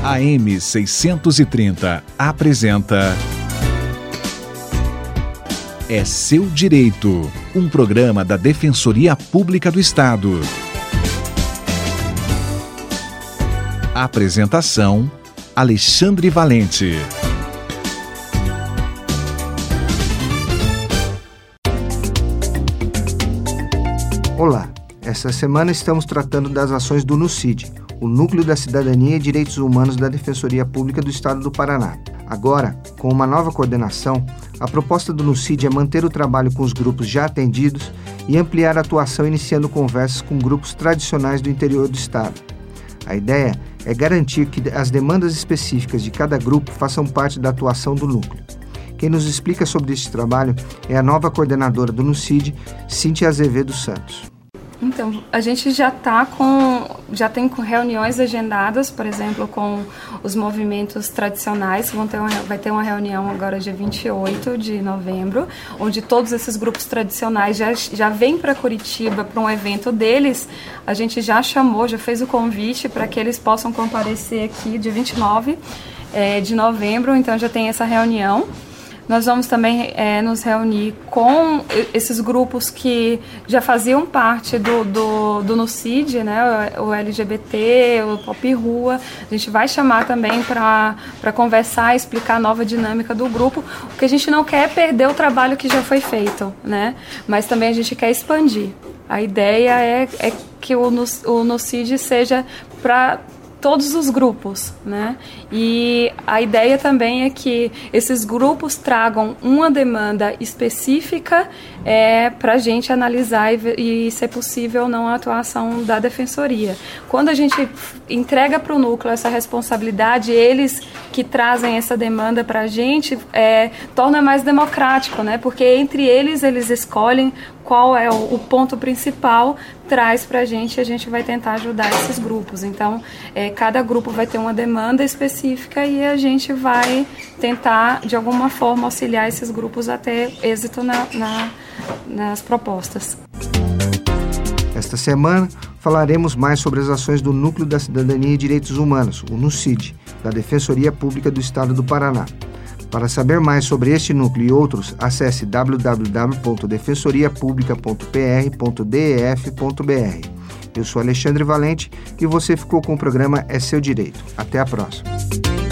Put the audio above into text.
AM 630 apresenta É Seu Direito, um programa da Defensoria Pública do Estado. Apresentação: Alexandre Valente. Olá, essa semana estamos tratando das ações do NUCID, o Núcleo da Cidadania e Direitos Humanos da Defensoria Pública do Estado do Paraná. Agora, com uma nova coordenação, a proposta do NUCID é manter o trabalho com os grupos já atendidos e ampliar a atuação iniciando conversas com grupos tradicionais do interior do Estado. A ideia é garantir que as demandas específicas de cada grupo façam parte da atuação do núcleo. Quem nos explica sobre este trabalho é a nova coordenadora do NUCID, Cíntia Azevedo Santos. Então, a gente já tem reuniões agendadas, por exemplo, com os movimentos tradicionais. Vai ter uma reunião agora dia 28 de novembro, onde todos esses grupos tradicionais já vêm para Curitiba para um evento deles. A gente já fez o convite para que eles possam comparecer aqui dia 29 de novembro, então já tem essa reunião. Nós vamos também nos reunir com esses grupos que já faziam parte do NUCID, né, o LGBT, o Pop Rua. A gente vai chamar também para conversar, explicar a nova dinâmica do grupo, porque a gente não quer perder o trabalho que já foi feito, né, mas também a gente quer expandir. A ideia é que o NUCID seja para todos os grupos, né? E a ideia também é que esses grupos tragam uma demanda específica para a gente analisar e, se possível, ou não a atuação da Defensoria. Quando a gente entrega para o núcleo essa responsabilidade, eles que trazem essa demanda para a gente, torna mais democrático, né? Porque entre eles escolhem qual é o ponto principal, traz para a gente vai tentar ajudar esses grupos. Então, cada grupo vai ter uma demanda específica e a gente vai tentar, de alguma forma, auxiliar esses grupos a ter êxito nas propostas. Esta semana, falaremos mais sobre as ações do Núcleo da Cidadania e Direitos Humanos, o NUCID, da Defensoria Pública do Estado do Paraná. Para saber mais sobre este núcleo e outros, acesse www.defensoriapublica.pr.def.br. Eu sou Alexandre Valente e você ficou com o programa É Seu Direito. Até a próxima.